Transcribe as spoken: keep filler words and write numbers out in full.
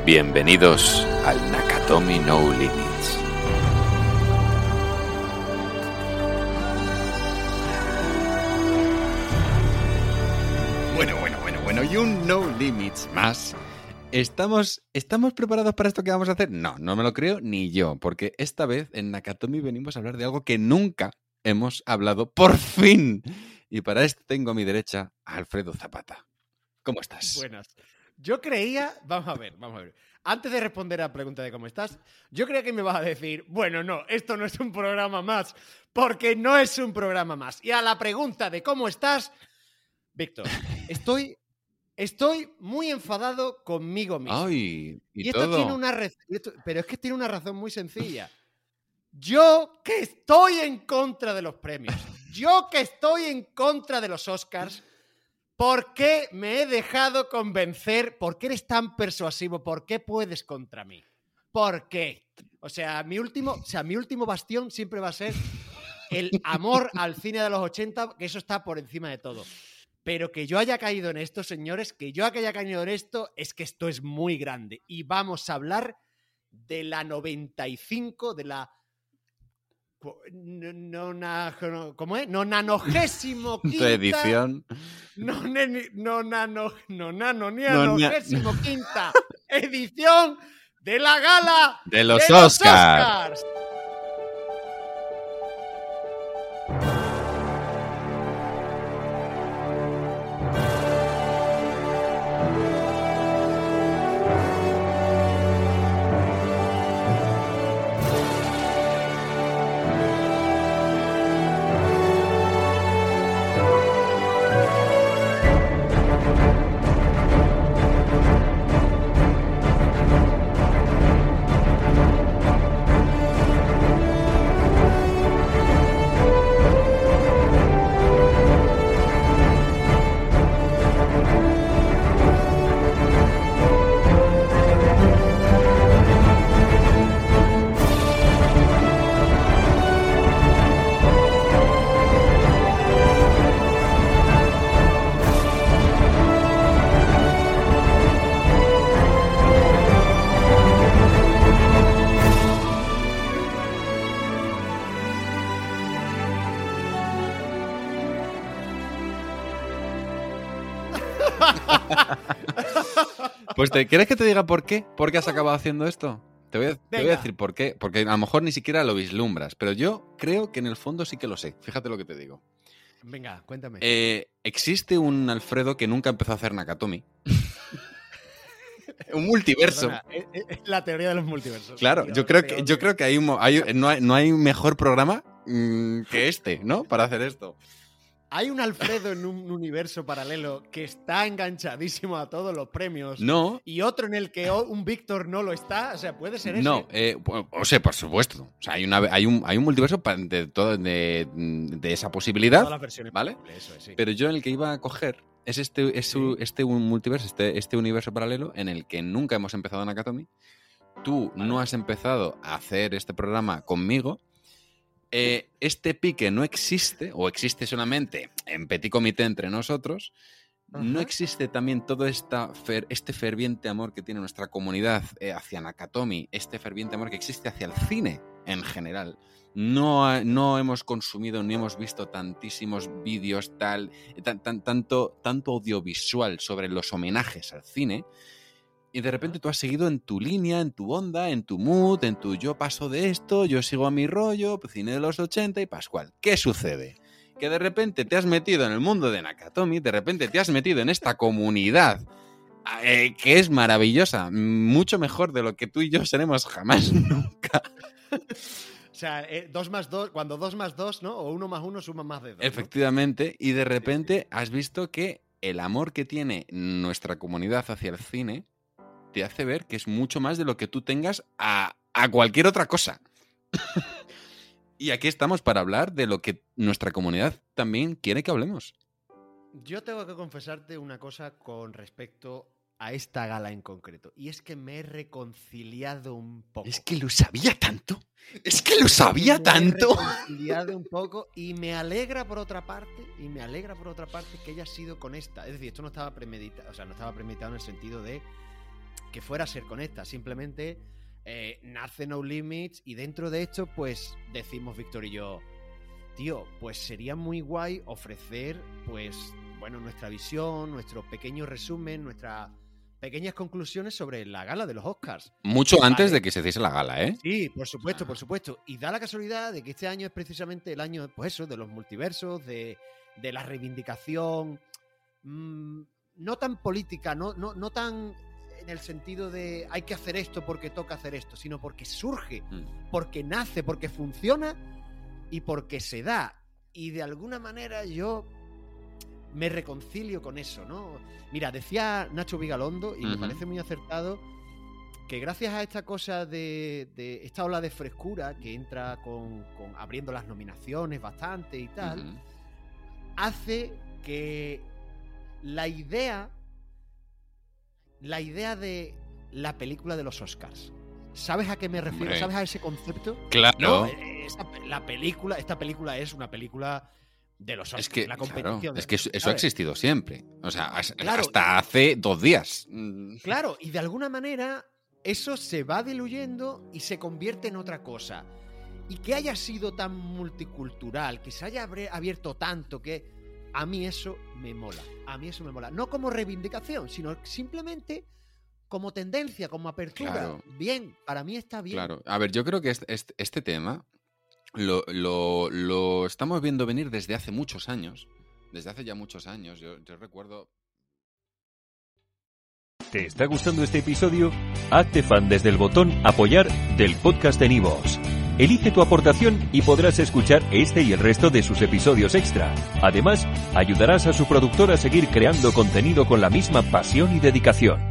Bienvenidos al Nakatomi No Limits. Bueno, bueno, bueno, bueno, y un No Limits más. ¿Estamos, ¿Estamos preparados para esto que vamos a hacer? No, no me lo creo ni yo, porque esta vez en Nakatomi venimos a hablar de algo que nunca hemos hablado, por fin. Y para esto tengo a mi derecha a Alfredo Zapata. ¿Cómo estás? Buenas. Yo creía, vamos a ver, vamos a ver. Antes de responder a la pregunta de cómo estás, yo creía que me vas a decir, bueno, no, esto no es un programa más, porque no es un programa más. Y a la pregunta de cómo estás, Víctor, estoy, estoy muy enfadado conmigo mismo. Ay, y, y esto todo. tiene una raz- esto- pero es que tiene una razón muy sencilla. Yo que estoy en contra de los premios, yo que estoy en contra de los Oscars, ¿por qué me he dejado convencer? ¿Por qué eres tan persuasivo? ¿Por qué puedes contra mí? ¿Por qué? O sea, mi último, o sea, mi último bastión siempre va a ser el amor al cine de los ochenta, que eso está por encima de todo. Pero que yo haya caído en esto, señores, que yo haya caído en esto, es que esto es muy grande. Y vamos a hablar de la noventa y cinco, de la... No, no, no, ¿cómo es? No nanogésimo quinta. Tu edición. No, ne, no, nano, no, nano, ni No, nanogésimo quinta edición de la gala de los, de los Oscars. Oscars. Pues te, ¿quieres que te diga por qué? ¿Por qué has acabado haciendo esto? Te voy, a, te voy a decir por qué. Porque a lo mejor ni siquiera lo vislumbras, pero yo creo que en el fondo sí que lo sé. Fíjate lo que te digo. Venga, cuéntame. Eh, existe un Alfredo que nunca empezó a hacer Nakatomi. Un multiverso. Perdona, es, es la teoría de los multiversos. Claro, Tío, yo creo tío, que, tío. yo creo que hay un, hay, no, hay, no hay mejor programa mmm, que este, ¿no? Para hacer esto. Hay un Alfredo en un universo paralelo que está enganchadísimo a todos los premios. No. Y otro en el que un Víctor no lo está. O sea, puede ser ese. No, eh, o sea, por supuesto. O sea, hay, una, hay, un, hay un multiverso de, todo, de, de esa posibilidad. Todas las versiones ¿vale? posibles, eso es, sí. Pero yo en el que iba a coger es este, es Sí. este un multiverso, este, este universo paralelo en el que nunca hemos empezado Nakatomi. Tú Vale. no has empezado a hacer este programa conmigo. Eh, este pique no existe, o existe solamente en petit comité entre nosotros. Ajá. No existe también todo esta fer, este ferviente amor que tiene nuestra comunidad eh, hacia Nakatomi, este ferviente amor que existe hacia el cine en general. No, no hemos consumido ni hemos visto tantísimos vídeos, tal, tan, tan, tanto, tanto audiovisual sobre los homenajes al cine. Y de repente tú has seguido en tu línea, en tu onda, en tu mood, en tu yo paso de esto, yo sigo a mi rollo, cine de los ochenta y Pascual. ¿Qué sucede? Que de repente te has metido en el mundo de Nakatomi, de repente te has metido en esta comunidad eh, que es maravillosa, mucho mejor de lo que tú y yo seremos jamás nunca. O sea, eh, dos más dos, cuando dos más dos, ¿no? O uno más uno suma más de dos. Efectivamente, ¿no? Y de repente has visto que el amor que tiene nuestra comunidad hacia el cine te hace ver que es mucho más de lo que tú tengas a, a cualquier otra cosa. Y aquí estamos para hablar de lo que nuestra comunidad también quiere que hablemos. Yo tengo que confesarte una cosa con respecto a esta gala en concreto. Y es que me he reconciliado un poco. Es que lo sabía tanto. Es que lo sabía me tanto. Me he reconciliado un poco y me alegra por otra parte, y me alegra por otra parte que haya sido con esta. Es decir, esto no estaba premeditado, o sea, no estaba premeditado en el sentido de que fuera a ser con esta. Simplemente eh, nace No Limits y dentro de esto, pues decimos Víctor y yo, tío, pues sería muy guay ofrecer, pues, bueno, nuestra visión, nuestro pequeño resumen, nuestras pequeñas conclusiones sobre la gala de los Oscars. Mucho Vale. antes de que se hiciese la gala, ¿eh? Sí, por supuesto, por supuesto. Y da la casualidad de que este año es precisamente el año, pues eso, de los multiversos, de, de la reivindicación, mmm, no tan política, no, no, no tan en el sentido de hay que hacer esto porque toca hacer esto, sino porque surge, Mm. porque nace, porque funciona y porque se da. Y de alguna manera yo me reconcilio con eso, ¿no? Mira, decía Nacho Vigalondo, y me Ujú. parece muy acertado, que gracias a esta cosa de, de esta ola de frescura que entra con, con abriendo las nominaciones bastante y tal, Ujú. hace que la idea la idea de la película de los Oscars, ¿sabes a qué me refiero? Hombre. ¿Sabes a ese concepto? Claro. No, eh, esa- la película, esta película es una película de los Oscars, Es que, la claro, competición. de- es que eso, eso ha ¿sabes? existido siempre. O sea, as- Claro. hasta hace dos días. Mm. Claro, y de alguna manera eso se va diluyendo y se convierte en otra cosa. Y que haya sido tan multicultural, que se haya abre- abierto tanto, que a mí eso me mola. A mí eso me mola. No como reivindicación, sino simplemente como tendencia, como apertura. Claro. Bien, para mí está bien. Claro. A ver, yo creo que este, este, este tema lo, lo- lo estamos viendo venir desde hace muchos años. Desde hace ya muchos años. Yo, yo recuerdo... ¿Te está gustando este episodio? Hazte fan desde el botón Apoyar del podcast de Nivos. Elige tu aportación y podrás escuchar este y el resto de sus episodios extra. Además, ayudarás a su productor a seguir creando contenido con la misma pasión y dedicación.